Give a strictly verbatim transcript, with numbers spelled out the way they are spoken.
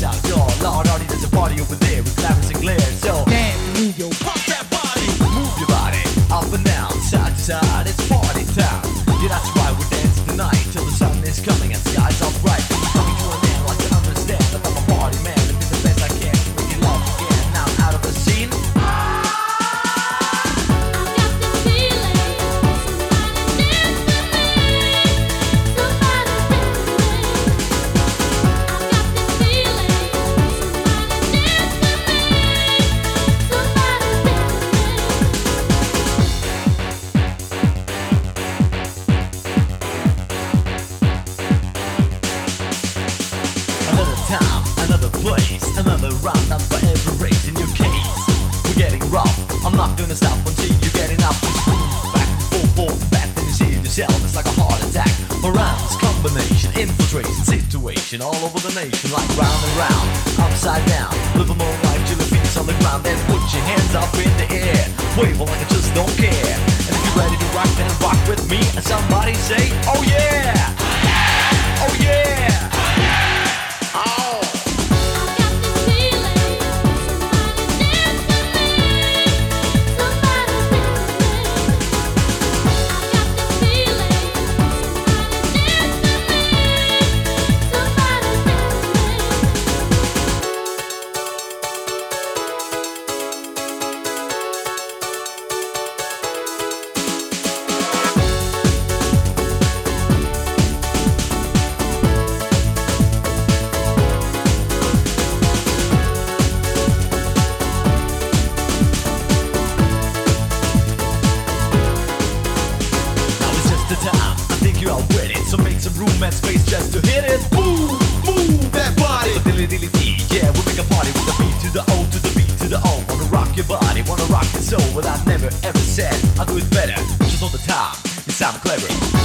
out, yo. Lord, already there's a party over there with glamorous and glare. So dance, move your pump that body, move your body up and down, side to side. It's party time. Yeah, that's right. We're dancing tonight till the sun is coming and skies are bright. Coming to an end, like you understand that I'm a party man. I do the best I can to make you love again. Now out of the scene. Time, another place, another round up for every race in your case. We're getting rough, I'm not gonna stop until you get enough. Just move back, forth, forth, back, then you see it yourself. It's like a heart attack. Around this combination, infiltration, situation all over the nation. Like round and round, upside down. Live a more life till your feet's on the ground. Then put your hands up in the air, wave like I just don't care. And if you're ready to rock, then rock with me. And somebody say, oh yeah, oh yeah. Time. I think you are with it, so make some room and space just to hit it. Move, move that body. So dilly dilly dee, yeah, we make a party with the beat to the O to the B to the O. Wanna rock your body, wanna rock your soul. But I never ever said I'll do it better. Just all the time, you sound clever.